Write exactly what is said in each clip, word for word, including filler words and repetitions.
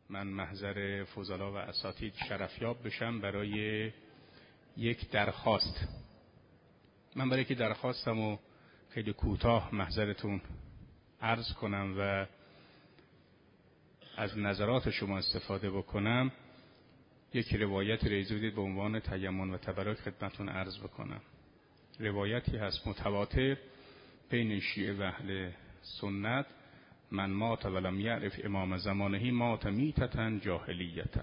من محضر فضلا و اساتید شرفیاب بشم برای یک درخواست. من برای که درخواستم و خیلی کوتاه محضرتون عرض کنم و از نظرات شما استفاده بکنم، یک روایت ریزی بدید به عنوان تیمم و تبرک خدمتون عرض بکنم. روایتی هست متواتر بین شیعه و اهل سنت: من مات ولم یعرف امام زمانه مات میتة جاهلیة.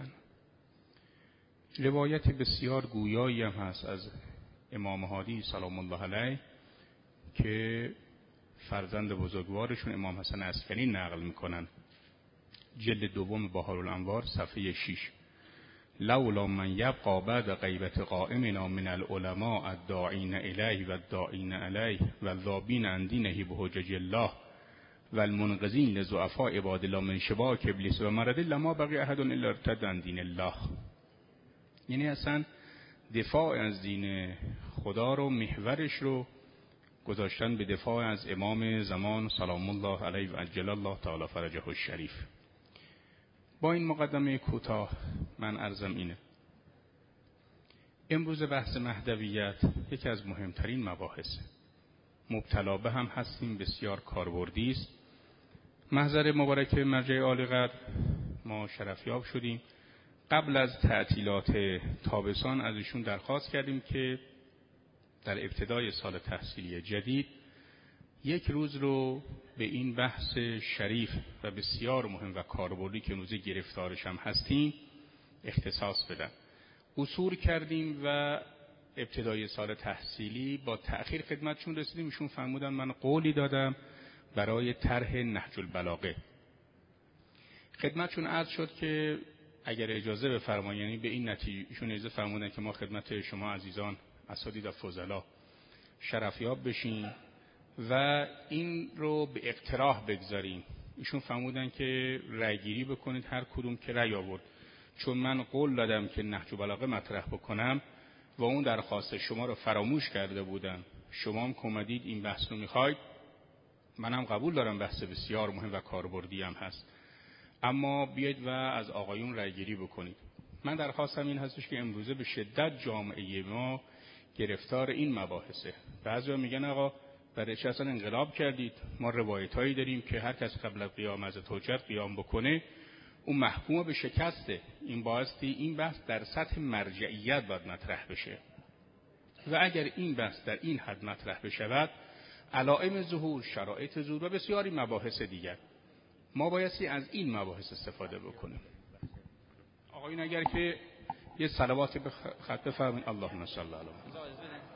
روایتی بسیار گویایی هم هست از امام هادی سلام الله علیه که فرزند بزرگوارشون امام حسن عسکری نقل میکنن. جلد دوم بهارالانوار صفحه شش: لولا من یبقى بعد غیبت قائمنا من العلماء الداعین الیه و الداعین علیه و الذابین عن دینه بحجج الله و المنقذین لضعفاء عباد الله من شباک ابلیس و مرض لما بقی احد الا ارتد عن دین الله. یعنی اصلا دفاع از دین خدا رو، محورش رو گذاشتن به دفاع از امام زمان سلام الله علیه و عجل الله تعالی فرجه الشریف. با این مقدمه کوتاه من عرضم اینه: امروز بحث مهدویت یکی از مهمترین مباحث، مبتلا به هم هستیم، بسیار کاربردی است. محضر مبارک مرجع عالی قدر ما شرفیاب شدیم. قبل از تعطیلات تابستان از ایشون درخواست کردیم که در ابتدای سال تحصیلی جدید یک روز رو به این بحث شریف و بسیار مهم و کاربردی که امروز گرفتارش هم هستیم اختصاص بدن. اصول کردیم و ابتدای سال تحصیلی با تأخیر خدمتشون رسیدیم. ایشون فرمودن من قولی دادم برای طرح نهج البلاغه. خدمتشون عرض شد که اگر اجازه بفرمایید، یعنی به این نتیجه ایشون اجازه فرمودن که ما خدمت شما عزیزان اساتید و فضلا شرفیاب بشیم و این رو به اقتراح بگذاریم. ایشون فرمودن که رأی گیری بکنید، هر کدوم که رأی آورد. چون من قول دادم که نهج البلاغه مطرح بکنم و اون درخواست شما رو فراموش کرده بودم، شما هم کمدید این بحث رو میخواید، منم قبول دارم بحث بسیار مهم و کاربردی هم هست، اما بیاید و از آقایون رأی گیری بکنید. من درخواستم این هستش که امروزه به شدت جامعه ما گرفتار این مباحثه. بعضیا میگن آقا برای چه اصلا انقلاب کردید؟ ما روایتایی داریم که هر کس قبل از قیام از حجت قیام بکنه اون محکوم به شکسته. این بایستی این بحث در سطح مرجعیت باید مطرح بشه و اگر این بحث در این حد مطرح بشود، علائم ظهور، شرایط ظهور و بسیاری مباحث دیگر، ما بایستی از این مباحث استفاده بکنیم. آقایون اگر که یه صلوات به خط بفرمایید. اللهم صل علی محمد.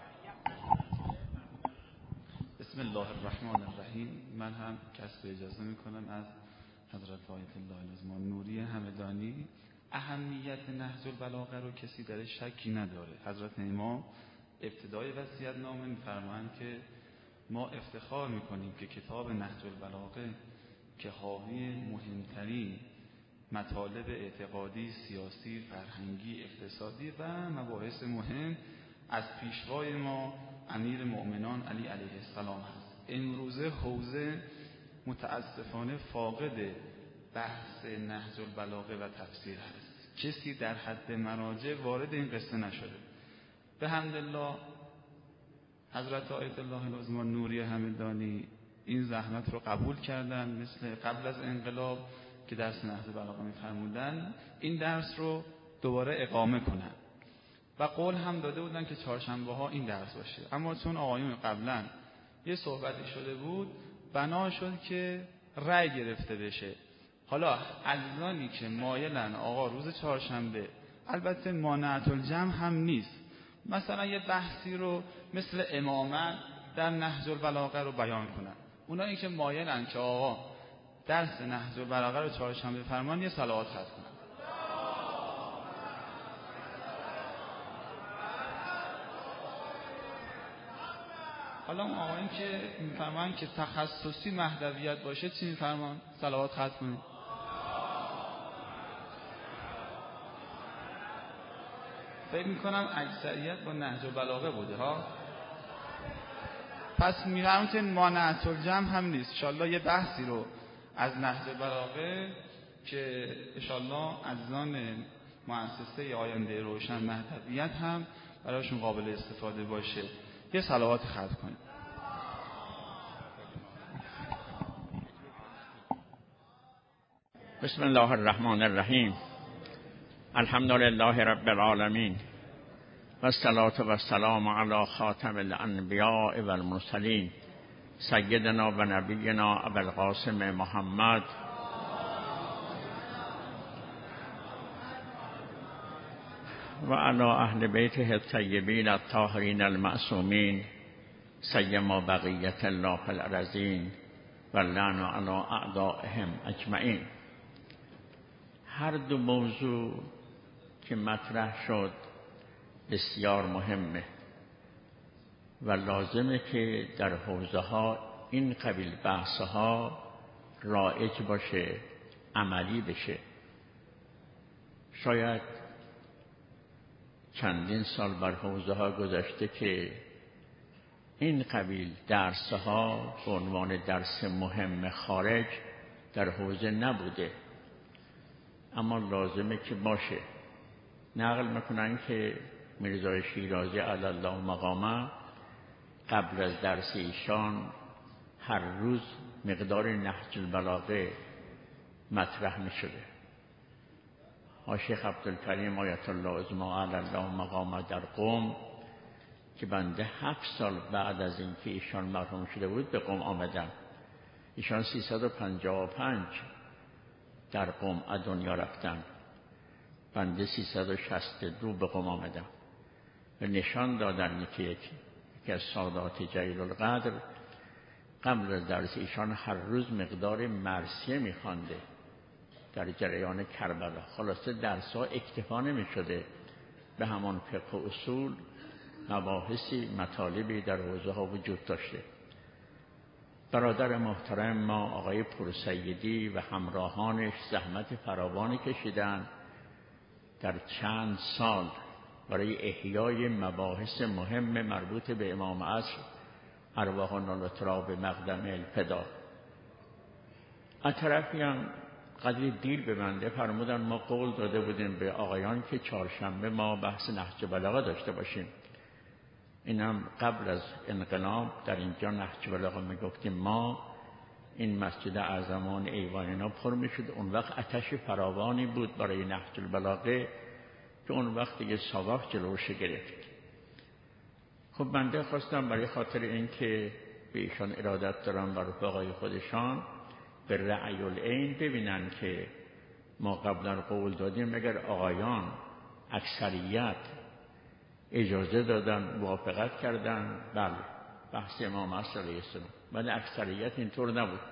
بسم الله الرحمن الرحیم. من هم کسب اجازه میکنم از حضرت آیت الله العظمی نوری همدانی. اهمیت نهج البلاغه رو کسی در شکی نداره. حضرت امام ابتدای وصیت نامه میفرمایند که ما افتخار میکنیم که کتاب نهج البلاغه که حاوی مهمترین مطالب اعتقادی، سیاسی، فرهنگی، اقتصادی و مباحث مهم از پیشوای ما امیر مؤمنان علی علیه السلام هست. امروزه حوزه متاسفانه فاقد بحث نهج البلاغه و تفسیر هست. کسی در حد مراجع وارد این قصه نشده. به حمدالله حضرت آیت الله العظمی نوری همدانی این زحمت رو قبول کردن، مثل قبل از انقلاب که درس نهج البلاغه می‌فرمودن این درس رو دوباره اقامه کنن و قول هم داده بودن که چهارشنبه ها این درس باشه. اما چون آقایون قبلا یه صحبتی شده بود، بنا شد که رأی گرفته بشه. حالا عزیزانی که مایلن آقا روز چهارشنبه، البته مانعت الجمع هم نیست، مثلا یه بحثی رو مثل امامت در نهج البلاغه رو بیان کنن، اونایی که مایلن که آقا درس نهج البلاغه رو چهارشنبه فرمان، یه صلوات خط کنن. حالا اون آقایون که میفرمان که تخصصی مهدویت باشه چی میفرمان؟ صلوات خط کنید. فکر میکنم اکثریت با نهج البلاغه بوده ها. پس میفرمان که مانعت الجمع هم نیست. انشالله یه بحثی رو از نهج البلاغه که انشالله عزیزان مؤسسه آینده روشن مهدویت هم برایشون قابل استفاده باشه. یه صلوات ختم کنید. بسم الله الرحمن الرحیم. الحمد لله رب العالمین و الصلاة و السلام علی خاتم الانبیاء و المرسلین سیدنا و نبینا ابوالقاسم محمد و علی اهل بیته الطیبین الطاهرین المعصومین سیما بقیت الله فی الارضین و لعن علی اعدائهم اجمعین. هر دو موضوع که مطرح شد بسیار مهمه و لازمه که در حوزه ها این قبیل بحث ها رایج باشه، عملی بشه. شاید چندین سال بر حوزه ها گذشته که این قبیل درس ها به عنوان درس مهم خارج در حوزه نبوده، اما لازمه که باشه. نقل میکنن که میرزا شیرازی علی الله مقامه قبل از درس ایشان هر روز مقدار نهج البلاغه مطرح میشده. شیخ عبدالکریم آیت الله عظمی علی الله مقامه در قم که بنده هفت سال بعد از اینکه ایشان مرحوم شده بود به قم آمدم. ایشان سیصد و پنجاه و پنج در قم از دنیا رفتن، بنده سیصد و شصت و دو به قم آمدم و نشان دادن که یکی از سادات جلیل القدر قبل از درس ایشان هر روز مقدار مرثیه میخوانده در جریان کربلا. خلاصه درس ها اکتفا نمی شده، به همان فقه و اصول مباحثی مطالبی در حوزه ها وجود داشته. برادر محترم ما آقای پورسیدی و همراهانش زحمت فراوانی کشیدن در چند سال برای احیای مباحث مهم مربوط به امام عصر ارواحنا الاطراء مقدم الفدا. از طرفی هم قدری دیر به بنده فرمودن، ما قول داده بودیم به آقایان که چهارشنبه ما بحث نهج بلاغه داشته باشیم. اینم قبل از انقلاب در اینجا نهج بلاغه میگفتیم ما، این مسجد اعظمان ایوانینا پر میشد. اون وقت آتش فراوانی بود برای نهج البلاغه که اون وقت دیگه ساواک جلوش گرفت. خب بنده خواستم برای خاطر اینکه به ایشان ارادت دارم و رفقای خودشان به رأی العین ببینن که ما قبلا قول دادیم اگر آقایان اکثریت اجازه دادن موافقت کردن بله بحث امام عصر علیه السلام، ولی اکثریت اینطور نبود.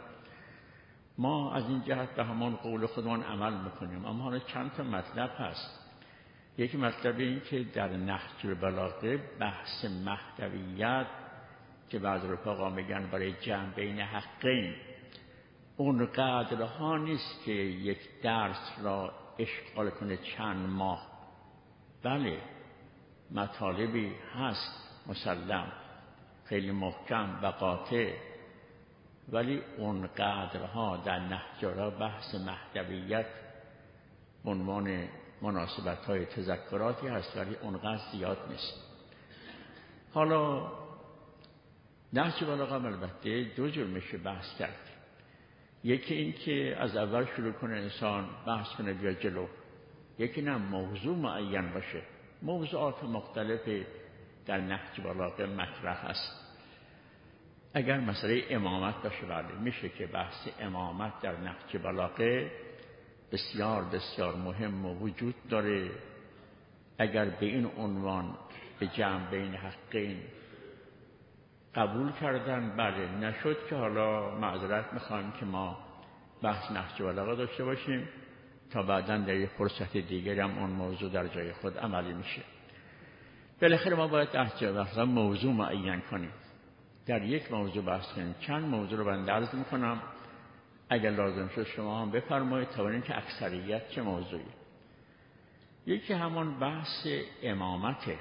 ما از این جهت به همان قول خودمان عمل میکنیم، اما حالا چند تا مطلب هست. یکی مطلب این که در نهج البلاغه بحث مهدویت که بعض رفقا میگن برای جمع بین حقین، اون قدرها نیست که یک درس را اشغال کنه چند ماه. بله مطالبی هست مسلم خیلی محکم و قاطع، ولی اون قدرها در نهج را بحث مهدویت به عنوان مناسبت های تذکراتی هست، ولی اونقدر زیاد نیست. حالا نهج بلاغه البته دو جور میشه بحث کرد. یکی این که از اول شروع کنه انسان بحث کنه بیا جلو، یکی نه موضوع معین باشه. موضوعات مختلفی در نهج بلاغه مطرح هست. اگر مسئله امامت باشه بله میشه که بحث امامت در نهج بلاغه بسیار بسیار مهم و وجود داره. اگر به این عنوان به جمع بین حقین قبول کردن بله، نشد که حالا معذرت میخوایم که ما بحث نهج بلاغه داشته باشیم تا بعداً در یک فرصت دیگری هم اون موضوع در جای خود عملی میشه. بالاخره ما باید نهج بلاغه موضوع معین کنیم، در یک موضوع بحث کنیم. چند موضوع رو بنده عرض میکنم، اگر لازم شد شما هم بفرمایید تا ببینیم که اکثریت چه موضوعی. یکی همان بحث امامته،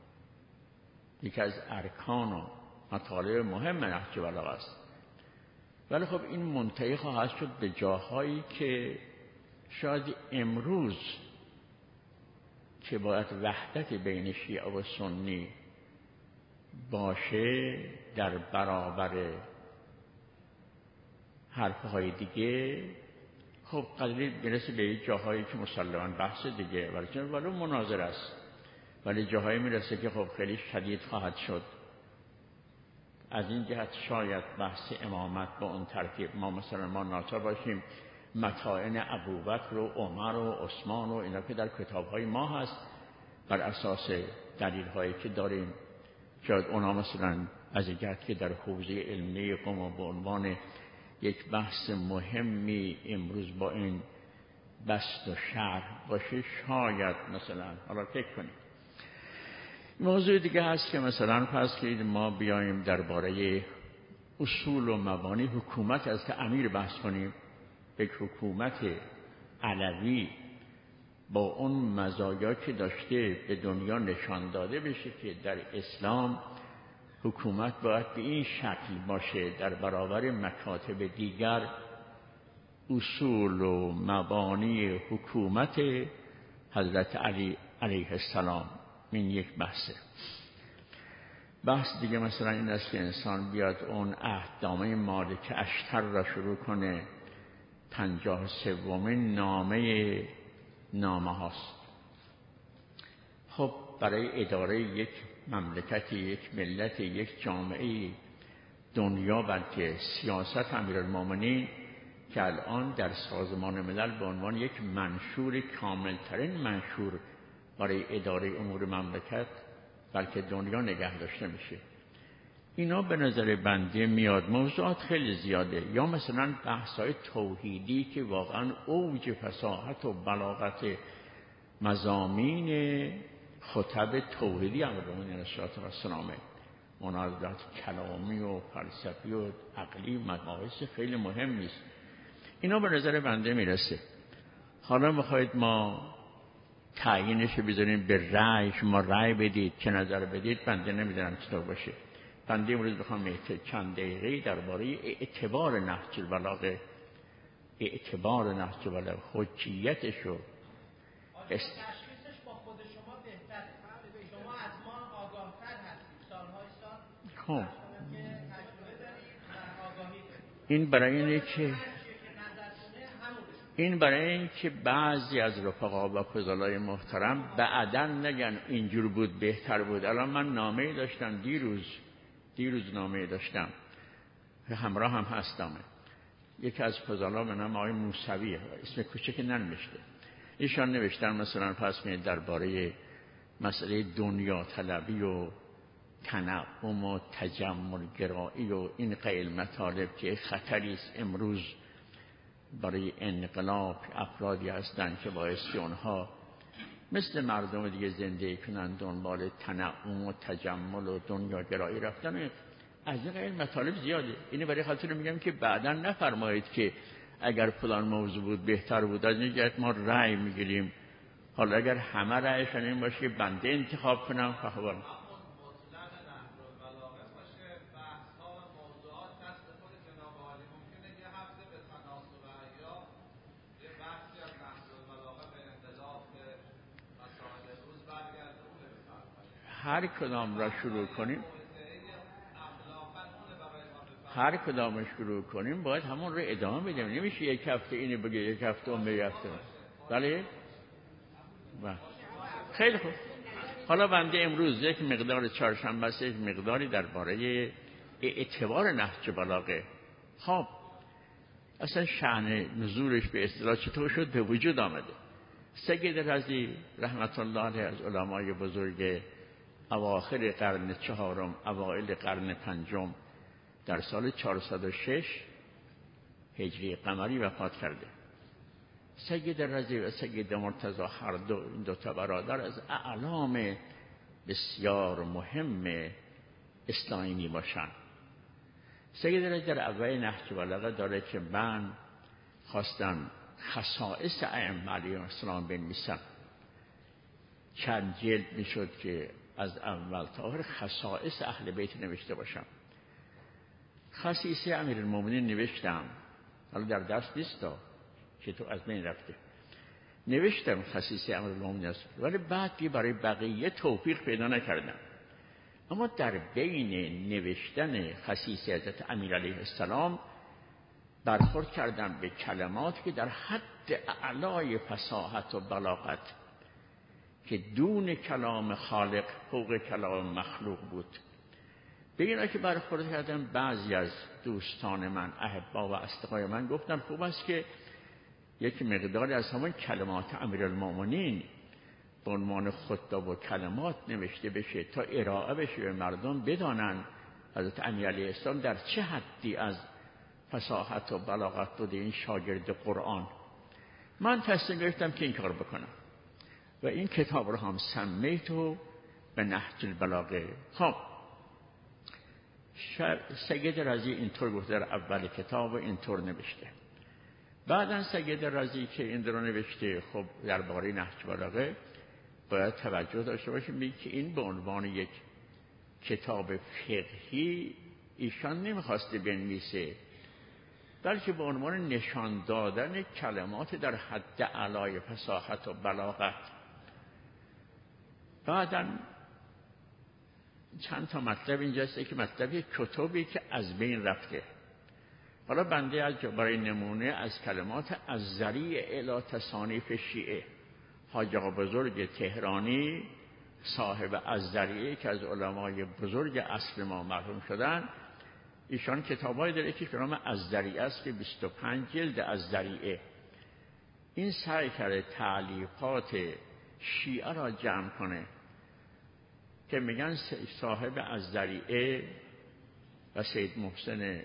یکی از ارکان و مطالب مهم نهج بلاغه است، ولی خب این منتهی خواهد شد به جاهایی که شاید امروز که باید وحدت بین شیعه و سنی باشه در برابر حرفهای دیگه، خب قدری برسه به جاهایی که مسلماً بحث دیگه ولی ولو مناظره است، ولی جاهایی میرسه که خب خیلی شدید خواهد شد. از این جهت شاید بحث امامت با اون ترتیب ما مثلا ما ناچار باشیم متاعن ابوبکر و عمر و عثمان و اینا که در کتاب‌های ما هست بر اساس دلیل‌هایی که داریم، شاید اونا مثلا از این جهت که در حوزه علمی قم به عنوان یک بحث مهمی امروز با این بسط و شرح باشه، شاید مثلا حالا فکر کنیم. موضوع دیگه هست که مثلا فرض کنید ما بیایم درباره اصول و مبانی حکومت از تعمیر بحث کنیم. یک حکومت علوی با اون مزایا که داشته به دنیا نشان داده بشه که در اسلام حکومت باید به این شکل باشه در برابر مکاتب دیگر. اصول و مبانی حکومت حضرت علی علیه السلام این یک بحثه. بحث دیگه مثلا این است که انسان بیاد اون عهدنامه مالک اشتر را شروع کنه. پنجاه سومین نامه نامه هاست. خب برای اداره یک مملکت، یک ملت، یک جامعه دنیا بلکه سیاست امیرالمومنین که الان در سازمان ملل به عنوان یک منشور کاملترین منشور برای اداره امور مملکت بلکه دنیا نگه داشته میشه. اینا به نظر بنده میاد موضوعات خیلی زیاده، یا مثلا بحث‌های توحیدی که واقعا اوج فصاحت و بلاغت مضامین خطب توحیدی امیرالمومنین علیه السلام، مناظرات کلامی و فلسفی و عقلی مباحث خیلی مهم نیست. اینا به نظر بنده میرسه. حالا میخواید ما تعیینش بذاریم به رأی، شما رأی بدید چه نظر بدید، بنده نمیدونم چطور باشه. بنده امروز بخوام چند دقیقه درباره اعتبار نهج البلاغه، اعتبار نهج البلاغه، حجیتش و است... تشخیصش با خود شما بهتره. شما از ما آگاه‌تر هستید سال‌های سال. خب این برای اینه که این برای این که بعضی از رفقا و فضلای محترم بعداً نگن اینجور بود بهتر بود. الان من نامه داشتم دیروز دیروز نامه داشتم همراه هم هستم، یکی از فضلا به نام آقای موسوی، اسم کوچک ننوشته، ایشان نوشتن مثلا پس می درباره مسئله دنیا طلبی و تنعم و تجمل گرایی و این قیل مطالب که خطری است امروز برای انقلاب. افرادی هستند که بایستی اونها مثل مردم دیگه زندگی کنند دنبال تنعم و تجمل و دنیا گرایی رفتن. از این قیل مطالب زیاده. اینه برای خاطر میگم که بعدا نفرمایید که اگر فلان موضوع بود بهتر بود. از این جهت ما رأی میگیریم. حالا اگر همه رأیشان این باشه که بنده انتخاب کنم فهوان هر کدام را شروع کنیم هر کدام شروع کنیم باید همون رو ادامه بدیم. نمیشه یک هفته اینو بگه یک هفته اون بگه هفته. بله بله خیلی خوب. حالا بنده امروز یک مقدار چهارشنبه است، یک مقداری درباره اعتبار نهج بلاغه. خب اصلا شأن نزولش به اصطلاح چطور شد به وجود آمده؟ سید رضی رحمت الله علیه از علمای بزرگ اواخر قرن چهارم اوایل قرن پنجم در سال چهارصد و شش هجری قمری وفات کرده. سید رضی و سید مرتضی هر دو این دو تا برادر از اعلام بسیار مهم اسلامی می باشند. سید رضی در اول نهج بلاغه داره که من خواستم خصائص ائمه علیهم السلام بنویسم. چند جلد میشد که از اول تا آخر خصائص اهل بیت نوشته باشم. خصیصه امیرالمومنین نوشتم، حالا در دست نیست تا که تو از بین رفته. نوشتم خصیصه امیرالمومنین است، ولی بعد برای بقیه توفیق پیدا نکردم. اما در بین نوشتن خصیصه حضرت امیر علیه السلام برخورد کردم به کلمات که در حد اعلای فصاحت و بلاغت که دون کلام خالق فوق کلام مخلوق بود. به اینا که برخورد کردم، بعضی از دوستان من، احبا و اصدقای من گفتن خوب است که یک مقداری از همون کلمات امیرالمومنین به عنوان خطاب و کلمات نوشته بشه تا ارائه بشه به مردم بدانن حضرت امیر علیه السلام در چه حدی از فصاحت و بلاغت بوده این شاگرد قرآن. من تصمیم گرفتم که این کار بکنم و این کتاب رو هم سمیتو به نهج البلاغه. خب سید رضی اینطور گفته در اول کتاب و اینطور نوشته. بعداً سید رضی که این رو نوشته، خب درباره نهج البلاغه باید توجه داشته باشیم بگیم که این به عنوان یک کتاب فقهی ایشان نمیخواسته بنویسه، بلکه به عنوان نشان دادن کلمات در حد اعلای فصاحت و بلاغت. بعداً چند تا مطلب اینجاست که مطلبی کتبی که از بین رفته. حالا بنده از برای نمونه از کلمات از ذریع الی تصانیف شیعه، حاج آقا بزرگ تهرانی صاحب از ذریعه که از علمای بزرگ اصل ما مرحوم شدن، ایشان کتابایی داره که به نام از ذریعه است که بیست و پنج جلد از ذریعه. این سعی کرده تعلیفات شیعه را جمع کنه که میگن صاحب از ذریعه و سید محسن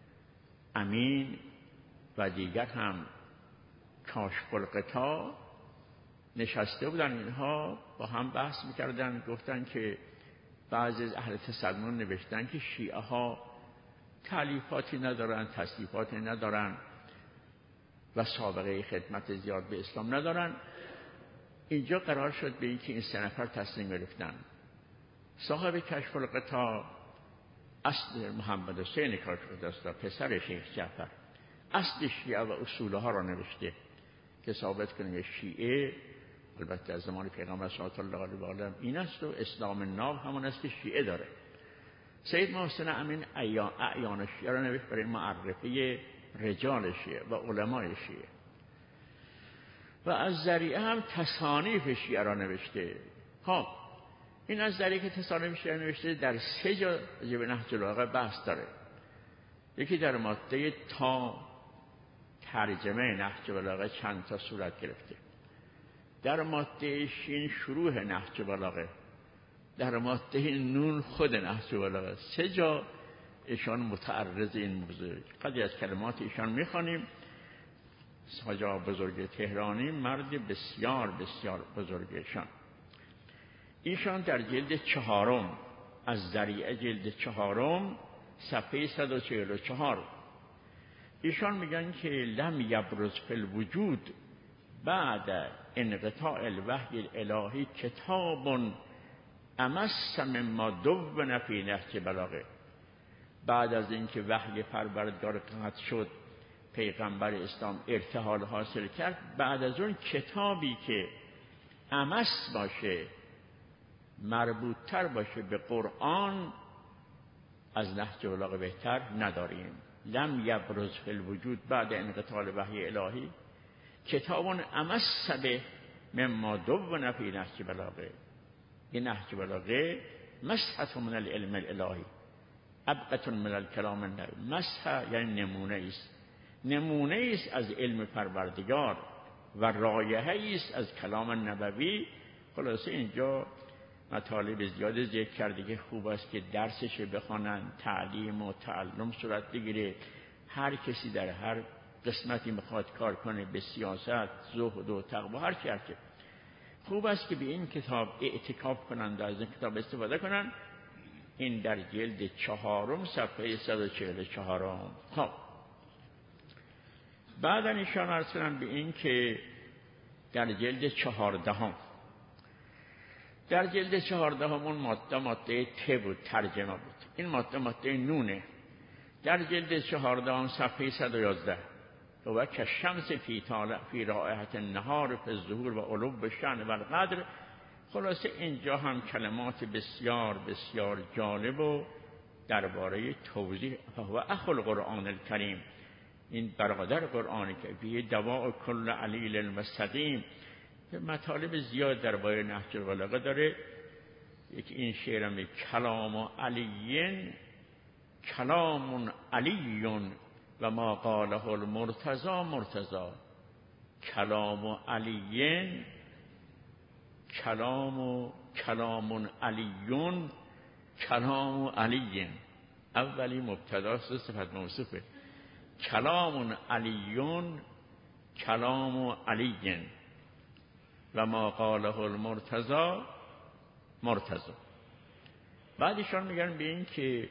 امین و دیگر هم کاشف الغطا نشسته بودن، اینها با هم بحث میکردن، گفتن که بعضی از اهل تصنع نوشتن که شیعه ها تالیفاتی ندارن، تصنیفاتی ندارن و سابقه خدمت زیاد به اسلام ندارن. اینجا قرار شد به اینکه این سه نفر تصمیم گرفتن. صاحب کشف الغطا اصل محمد حسین کاشف الغطا، پسر شیخ جعفر، اصل شیعه و اصولها را نوشته که ثابت کنه شیعه البته از زمان پیغمبر صلی الله علیه و آله این است و اسلام ناب همون است که شیعه داره. سید محسن امین اعیان شیعه را نوشت برای معرفی رجال شیعه و علمای شیعه. و از ذریعه هم تصانیف شیعه را نوشته. خب این از ذریعه که تصانیف شیعه نوشته در سه جا به نهج البلاغه بحث داره. یکی در ماده تا ترجمه نهج البلاغه چند تا صورت گرفته، در ماده شین شروع نهج البلاغه، در ماده نون خود نهج البلاغه. سه جا ایشان متعرض این موضوع. قدری از کلمات ایشان میخوانیم. حاج آقا بزرگ تهرانی مرد بسیار بسیار بزرگشان، ایشان در جلد چهارم از ذریعه جلد چهارم صفحه صد و چهل و چهار ایشان میگن که لم یبرز فی الوجود بعد انقطاع الوحی الالهی کتاب امس مما دون فی نهج البلاغه. بعد از اینکه وحی پروردگار قطع شد، پیغمبر اسلام ارتحال حاصل کرد، بعد از اون کتابی که امس باشه، مربوط تر باشه به قرآن از نهج البلاغه بهتر نداریم. لم یبرز فی الوجود بعد انقطاع الوحی الالهی کتاب امس به مما دون فی نهج البلاغه. این نهج البلاغه مسحة من العلم الالهی، ابقة من الکلام النبوی. مسحة یعنی نمونه است، نمونه است از علم پروردگار و رایحه است از کلام نبوی. خلاصه اینجا مطالب زیاد ذکر کرده که خوب است که درسش بخوانن، تعلیم و تعلم صورت بگیره. هر کسی در هر قسمتی میخواد کار کنه، به سیاست، زهد و تقوا، هر چی هر چی، خوب است که به این کتاب اعتکاف کنند و از این کتاب استفاده کنند. این در جلد چهارم صفحه صد و چهل و چهار. خب بعدا ایشان عرض کنند به این که در جلد چهاردهم در جلد چهاردهم اون ماده ماده ت بود، ترجمه بود. این ماده ماده نونه. در جلد چهاردهم صفحه صد و یازده و کالشمس فی طالع فی رائحة النهار فی الظهور و علو الشأن و القدر. خلاصه اینجا هم کلمات بسیار بسیار جالب و درباره توضیح. فهو اخو القرآن الکریم، این برادر قرآن که فیه دواء کل علیل مستقیم. مطالب زیاد درباره نهج البلاغه داره. یکی این شعرم کلام علیین کلام علیون و ما قاله المرتضی مرتضی. کلام علیین کلام و کلام علیون کلام علیین. اولی مبتداست، صفت موصوفه. کلام علیون کلام علیین و ما قاله المرتضی مرتضی. بعدشان میگن به این که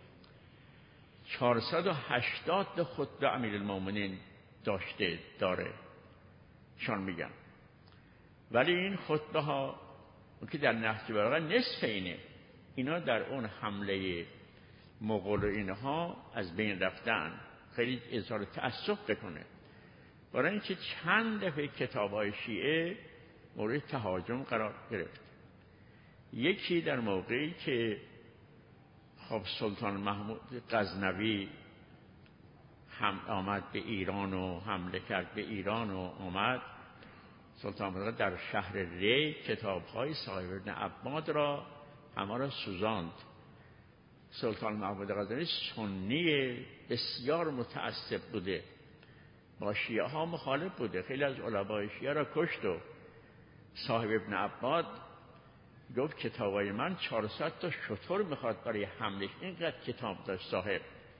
چهارصد و هشتاد خطبه امیرالمومنین داشته داره شان میگن، ولی این خطبه ها که در نهج البلاغه نصف اینه، اینا در اون حمله مغول و اینها از بین رفتن. خیلی اظهار تأسف بکنه، برای اینکه چند دفعه کتاب‌های شیعه مورد تهاجم قرار گرفت. یکی در موقعی که خب سلطان محمود غزنوی هم آمد به ایران و حمله کرد به ایران و آمد، سلطان محمود در شهر ری کتاب‌های صاحب ابن عباد را همه را سوزاند. سلطان محمود غزنوی سنی بسیار متعصب بوده، با شیعه ها مخالف بوده، خیلی از علمای شیعه را کشت و صاحب ابن عباد گفت کتابای من چهارصد تا شتر میخواد برای حملش. اینقدر کتاب داشت صاحب.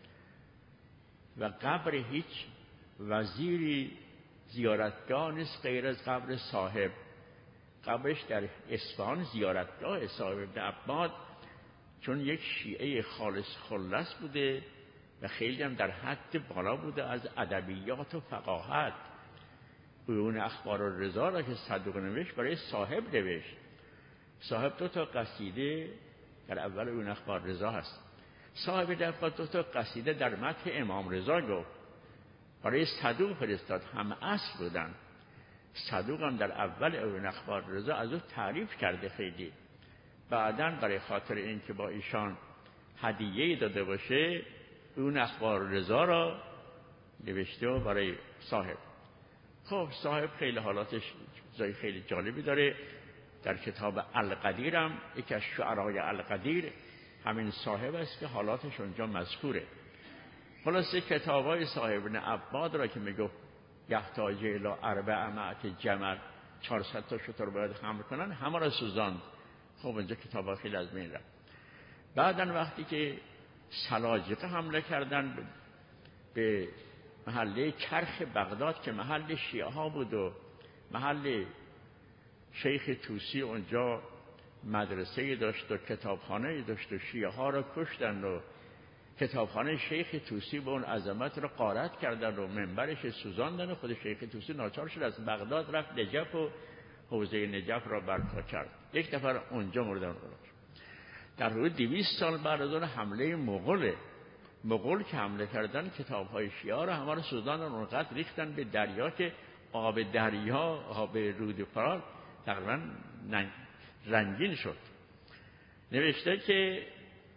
و قبر هیچ وزیری زیارتگاه نیست غیر از قبر صاحب. قبرش در اصفهان زیارتگاه صاحب ابن عباد، چون یک شیعه خالص خلص بوده و خیلی هم در حد بالا بوده از ادبیات و فقاهت. اون اخبار الرضا را که صدوق نوشت برای صاحب نوشت. صاحب دو تا قصیده در اول اون اخبار رضا هست. صاحب دفعه دو تا قصیده در مدح امام رضا گفت، برای صدوق فرستاد، هم اصل بودن. صدوق هم در اول اون اخبار رضا از او تعریف کرده خیلی. بعداً برای خاطر این که با ایشان هدیه‌ای داده باشه اون اخبار رضا را نوشته و برای صاحب. خب صاحب خیلی حالاتش جای خیلی جالبی داره. در کتاب القدیر هم یکی از شعرای القدیر همین صاحب است که حالاتش اونجا مذکوره. خلاصه کتابای صاحب ابن عباد را که میگفت یحتاج الی اربع مائة جمل، چهارصد تا شتر باید حمل کنن، همه را سوزاند. خب اونجا کتابا خیلی از بین رفت. بعدن وقتی که سلاجقه حمله کردن به محله کرخ بغداد که محل شیعه ها بود و محل شیخ طوسی اونجا مدرسه داشت و کتابخانه داشت و شیعه ها را کشتن و کتابخانه شیخ طوسی به اون عظمت را غارت کردن و منبرش سوزاندن و خود شیخ طوسی ناچار شد از بغداد رفت نجف و حوزه نجف را برپا کرد. یک نفر اونجا مردن. در حدود دویست سال بعد از اون حمله مغول مغول که حمله کردن کتاب‌های شیعه را همه را سوزاندن و اونقدر ریختن به دریا که آب دریا، آب رود فرات تقریبا رنگین شد. نوشته که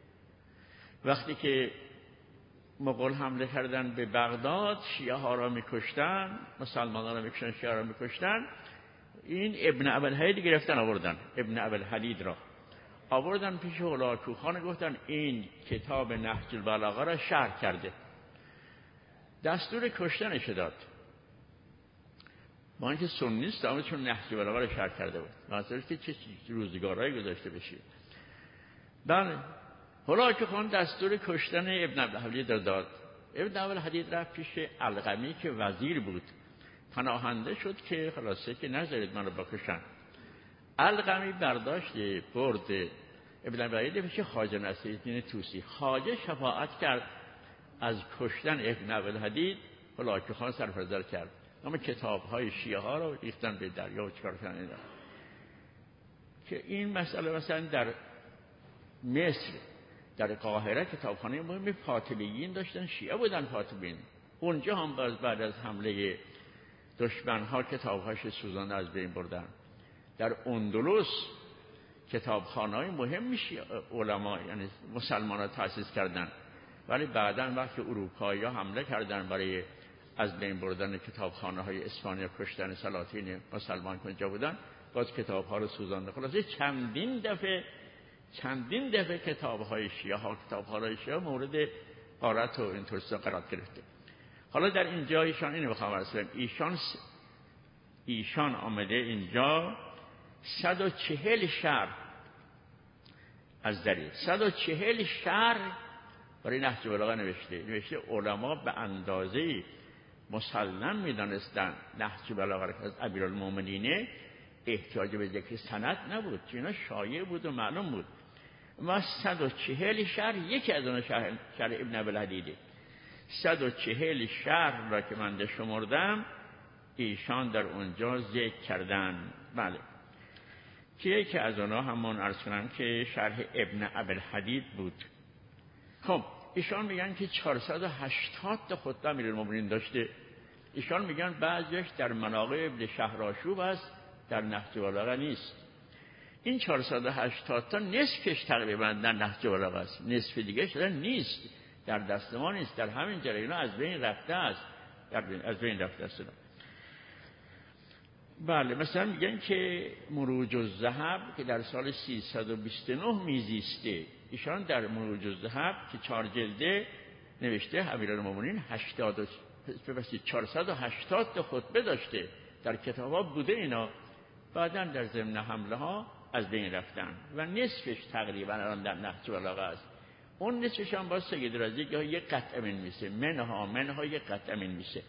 وقتی که مغول حمله کردن به بغداد شیعه ها را میکشتن، مسلمانان را میکشتن، شیعه را میکشتن، این ابن ابوالحدید گرفتن آوردن، ابن ابوالحدید را آوردن پیش هولاکو خان، گفتن این کتاب نهج البلاغه را شرح کرده. دستور کشتنش داد. ما اینکه سنی است اما چون نهج البلاغه را شرح کرده بود. مثلا که چه روزگارایی گذاشته بشه. بله هولاکو خان دستور کشتن ابن ابوالحدید را داد. ابن ابوالحدید رفت پیش القمی که وزیر بود. پناهنده شد که خلاصه که نذارید من رو بکشن. القمی برداشت برد ابن ابوالحدید پیش خواجه نصیرالدین طوسی. خواجه شفاعت کرد از کشتن ابن ابوالحدید. هولاکو خان سرپرستی کرد. اما کتاب‌های شیعه ها رو ریختن به دریا و چیکار کردن اینا. که این مسئله مثلا در مصر در قاهره کتابخانه مهم فاطمیین داشتن، شیعه بودن فاطمیین. اونجا هم باز بعد از حمله دشمنها کتابهاش سوزان از بین بردن. در اندلس کتابخانه‌های مهمی علما یعنی مسلمان‌ها تأسیس کردن، ولی بعداً وقتی اروپایی‌ها حمله کردن برای از بین بردن کتابخانه‌های اسپانیا، کشتن سلاطین مسلمان که اونجا بودن، باز کتاب‌ها رو سوزاندن. خلاصه چندین دفعه چندین دفعه کتاب‌های شیعه ها کتاب‌های شیعه مورد غارت و اینطور قرار گرفته. حالا در اینجا ایشان اینو بخوام عرض کنم، ایشان ایشان آمده اینجا صد و چهل شرح از دلیل صد و چهل شرح برای نهج البلاغه نوشته. نوشته علما به اندازه مسلم میدانستن نهج البلاغه از امیرالمومنین احتیاج به ذکر سند نبود، اینا شایع بود و معلوم بود. ما صد و چهل شرح، یکی از اون شرح, شرح ابن ابوالحدیده، صد و چهل شرح را که من شمردم ایشان در اونجا ذکر کردن. بله، که یکی از اونها همون عرض کنم که شرح ابن ابوالحدید بود. خب ایشان میگن که چهارصد و هشتاد تا خطبه امیرالمومنین داشته. ایشان میگن بعضیش در مناقب ابن شهرآشوب است، در نهج البلاغه نیست. این چهارصد و هشتاد تا نصفش تقریبا در نهج البلاغه است، نصف دیگه شده نیست، در دست ما نیست، در همین جریان از بین رفته است، در بین از بین رفته است. بله، مثلا میگن که مروج الذهب که در سال سیصد و بیست و نه میزیسته، ایشان در مروج الذهب که چهار جلده نوشته امیرالمومنین هشتاد چهارصد و هشتاد تا خطبه داشته، در کتابا بوده اینا، بعداً در ضمن حمله ها از بین رفتن و نصفش تقریبا الان در نهج البلاغه است. اون نصفش هم با سید رازی که یک قطعه من میشه، منها منها یک قطعه من میشه.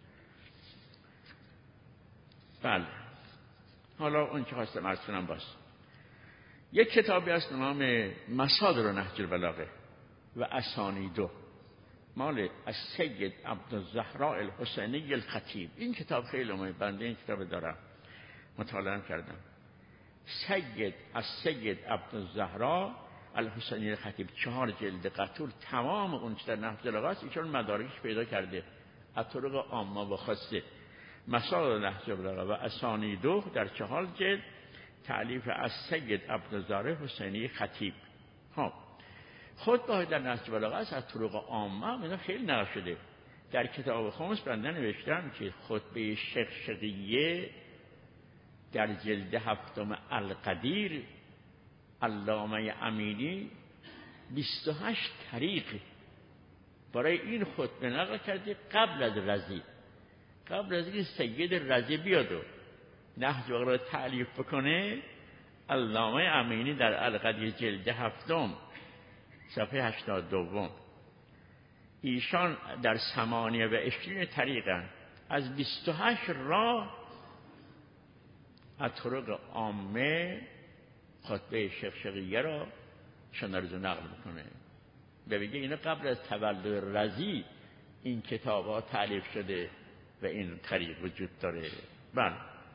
بله، حالا اون که خواستم عرض کنم باز یک کتابی است نام مصادر نهج البلاغه و اسانیدو، مال السید عبدالزهراء الحسینی الخطیب. این کتاب خیلی مهمه، بنده این کتاب دارم مطالعه کردم. سید السید عبدالزهراء الحسینی الخطیب، چهار جلد قطور، تمام اون که در نهج البلاغه است ایشون مدارکش پیدا کرده از طرق عامه و خاصه. مصادر نهج البلاغه و اسانیدو در چهار جلد، تألیف السید عبدالزهراء حسینی خطیب. خب خطبه در نهج البلاغه است از طرق عامه، اینا خیلی نقل شده. در کتاب خمس بنده نوشتم که خطبه شقشقیه در جلد هفتم القدیر علامه امینی بیست و هشت طریق برای این خطبه نقل کرده قبل از رضی، قبل از این سید رضی بیاد و نهج البلاغه را تألیف بکنه. علامه امینی در القدیر جلد هفتم صفحه هشتاد و دو، ایشان در ثمانیه و عشرین طریقن از بیست و هشت راه از طرق عامه خطبه شقشقیه را شنارزو نقل میکنه. ببینید اینا قبل از تولد رضی این کتاب ها تألیف شده و این طریق وجود داره. بله،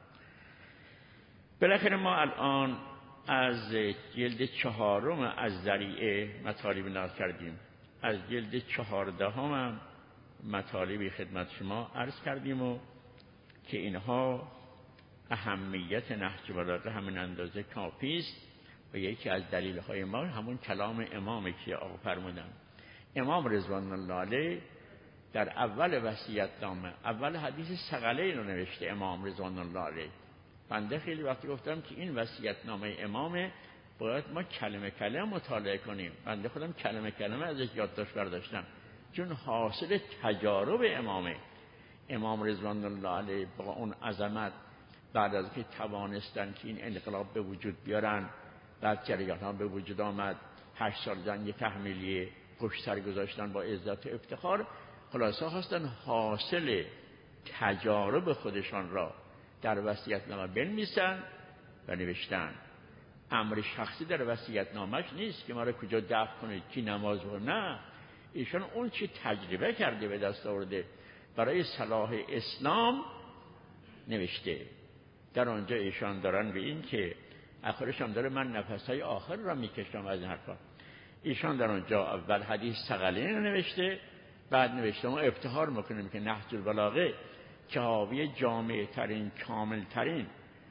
بالاخره ما الان از جلد چهارم از ذریعه مطالب نقل کردیم، از جلد چهاردهم هم مطالبی خدمت شما عرض کردیم و که اینها اهمیت نهج البلاغه همین اندازه کافی است و یکی از دلیل‌های ما همون کلام امامی که آقا فرمودن. امام رضوان الله علیه در اول وصیت‌نامه اول حدیث ثقلین رو نوشته امام رضوان الله علیه. بنده خیلی وقتی گفتم که این وصیت‌نامه امامه باید ما کلمه کلمه مطالعه کنیم. بنده خودم کلمه کلمه ازش یادداشت برداشتم چون حاصل تجارب امامه. امام رضوان الله علیه با اون عظمت بعد از که توانستن که این انقلاب به وجود بیارن، بعد جریان‌ها به وجود آمد، هشت سال جنگ تحمیلیه پشت سر گذاشتن با عزت و افتخار، خلاصه خواستن حاصل تجارب خودشان را در وصیت‌نامه بنویسن و نوشتن. امر شخصی در وصیت‌نامه‌اش نیست که ما را کجا دفن کنید کی نماز بخونه، نه، ایشون اون چی تجربه کرده به دست آورده برای صلاح اسلام نوشته. در آنجا ایشان دارن به این که آخرش هم داره من نفسهای آخر را میکشم از این حرفا. ایشان در آنجا اول حدیث ثقلین رو نوشته، بعد نوشته ما افتخار میکنیم که نهج البلاغه که حاوی جامع ترین کامل ترین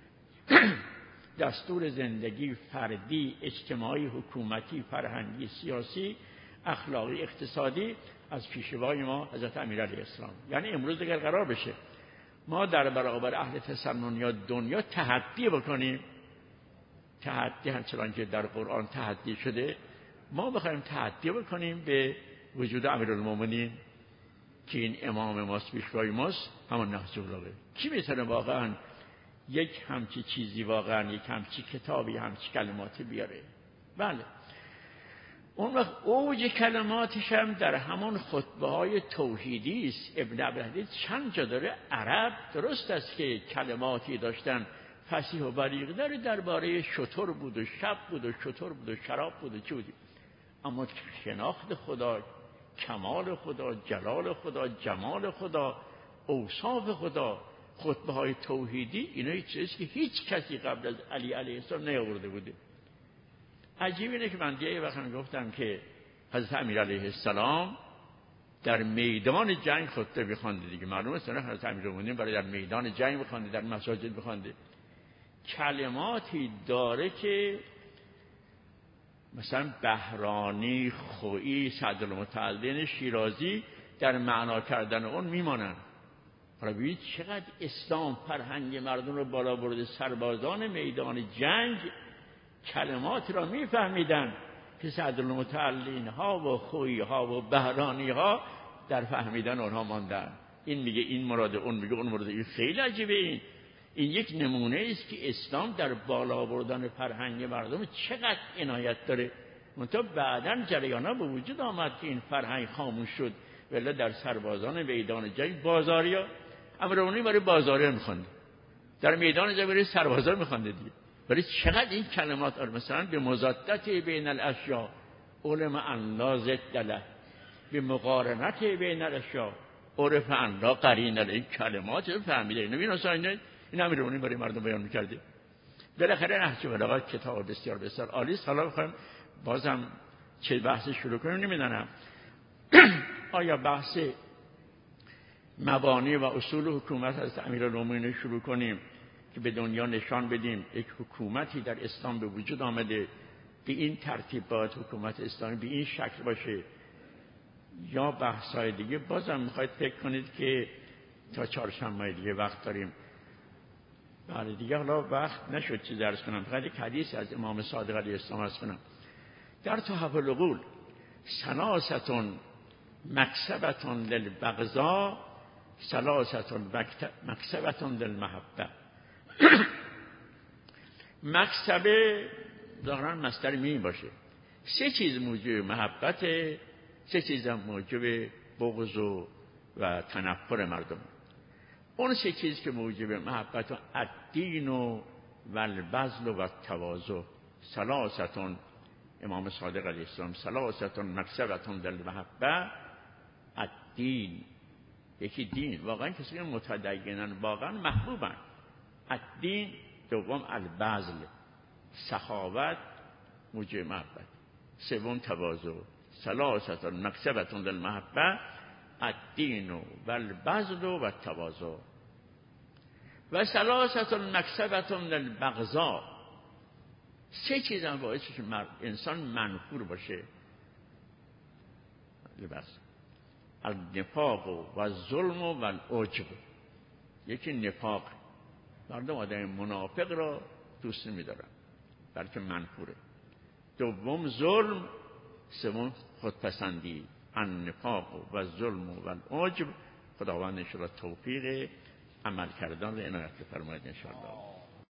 دستور زندگی فردی، اجتماعی، حکومتی، فرهنگی، سیاسی، اخلاقی، اقتصادی از پیشوای ما حضرت امیرعلیه السلام. یعنی امروز اگر قرار بشه ما در برابر اهل تسنن یا دنیا تحدی بکنیم، تحدی همچنان که در قرآن تحدی شده، ما بخوایم تحدی بکنیم به وجود امیرالمومنین که این امام ماست، پیشوای ماست، همون نهج البلاغه. کی میتونه واقعا یک همچی چیزی، واقعا یک همچی کتابی، همچی کلماتی بیاره؟ بله. اون وقت اوج کلماتش هم در همون خطبه های توحیدی است. ابن عبدالحدید چند جا داره عرب درست است که کلماتی داشتن فصیح و بلیغ داره، درباره شتر بود و شب بود و شتر بود و شراب بود و چی بود، اما شناخت خدا، کمال خدا، جلال خدا، جمال خدا، اوصاف خدا، خطبه های توحیدی، اینا چیزی که هیچ کسی قبل از علی علیه السلام نیاورده بوده. عجیب اینه که من یه وقت گفتم که حضرت امیر علیه السلام در میدان جنگ خطبه می‌خوانده دیگه. معلومه است نه حضرت امیرالمومنین برای در میدان جنگ می‌خوانده، در مساجد می‌خوانده. کلماتی داره که مثلا بهرانی، خویی، صدرالمتعلین، شیرازی در معنا کردن اون میمانن. حالا ببینید چقدر اسلام فرهنگ مردم رو بالا برده. سربازان میدان جنگ کلمات را میفهمیدن که صدرالمتعلین ها و خویی ها و بهرانی ها در فهمیدن اونها ماندن. این میگه این مراد، اون میگه اون مراد. این خیلی عجیبه. این این یک نمونه است که اسلام در بالا بردن فرهنگ مردم چقدر عنایت داره. منتها بعداً جریانا به وجود آمد که این فرهنگ خاموش شد. ولی در سربازان میدان جنگ بازاریا، امیرالمومنین برای بازاریا میخوانده، در میدان جنگ برای سربازان میخوانده دیگه. ولی چقدر این کلمات مثلا به مزادت بین الاشیاء علم ان لا ضد له، به مقارنت بین الاشیاء عرف ان لا قرین له. این کلمات فهمیده. نبی مثلا این امیرالمومنین برای مردم بیان میکرده. بالاخره نهج البلاغه کتاب بسیار بسیار عالی است. حالا بخوایم بازم چه بحثی شروع کنیم نمیدونم. آیا بحث مبانی و اصول حکومت از امیرالمومنین شروع کنیم که به دنیا نشان بدیم یک حکومتی در اسلام به وجود آمده به این ترتیب باید حکومت اسلامی به این شکل باشه، یا بحث‌های دیگه؟ بازم میخواید فکر کنید که تا چهارشنبه دیگه وقت داریم. بله دیگه حالا وقت نشد چیز درس کنم. فقط یک حدیث از امام صادق علیه السلام هست کنم. در تحف العقول سلاستون مکسبتون للبغضاء سلاستون مکسبتون للمحبه. مکسبه ظاهرا مصدر میم باشه. سه چیز موجب محبت، سه چیز هم موجب بغض و, و تنفر مردم. اون سه چیز که موجب محبت و الدین و البذل و التواضع. سلاستون امام صادق علیه السلام سلاستون مکسبتون للمحبه. الدین، یکی دین، واقعا کسی که متدینن واقعا محبوبن. الدین، دوم البذل، سخاوت موجب محبت، سوم تواضع. سلاستون مکسبتون للمحبه الدین و البذل و التواضع. و سلاستون مکسبتون للبغضاء. سه چیز هم باعث که انسان منفور باشه. لباس النفاق و الظلم و العجب. یکی نفاق، مردم آدم منافق را دوست نمی‌دارن بلکه منفوره. دوم ظلم، سوم خودپسندی. النفاق و الظلم و العجب. خداوند انشاءالله توفیق عمل کردن و عنایت فرماید انشاءالله.